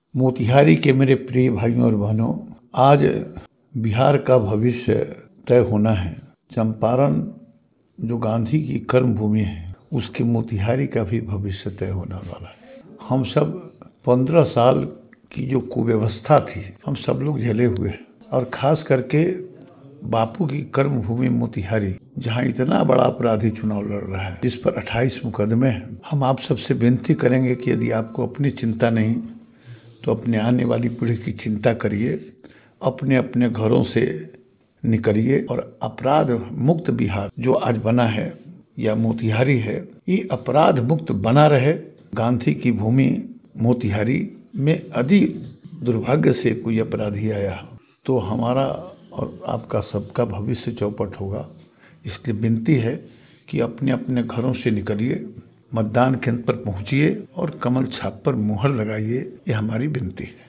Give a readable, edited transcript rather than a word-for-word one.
मोतिहारी के मेरे प्रिय भाइयों और बहनों, आज बिहार का भविष्य तय होना है। चंपारण जो गांधी की कर्म भूमि है, उसके मोतिहारी का भी भविष्य तय होने वाला है। हम सब 15 साल की जो कुव्यवस्था थी, हम सब लोग झेले हुए हैं। और खास करके बापू की कर्म भूमि मोतिहारी, जहां इतना बड़ा अपराधी चुनाव लड़ रहा है, जिस पर 28 मुकदमे हैं। हम आप सबसे विनती करेंगे कि यदि आपको अपनी चिंता नहीं तो अपने आने वाली पीढ़ी की चिंता करिए, अपने अपने घरों से निकलिए और अपराध मुक्त बिहार जो आज बना है या मोतिहारी है, ये अपराध मुक्त बना रहे। गांधी की भूमि मोतिहारी में यदि दुर्भाग्य से कोई अपराधी आया तो हमारा और आपका सबका भविष्य चौपट होगा। इसलिए विनती है कि अपने अपने घरों से निकलिए, मतदान केंद्र पर पहुंचिए और कमल छाप पर मुहर लगाइए। ये हमारी विनती है।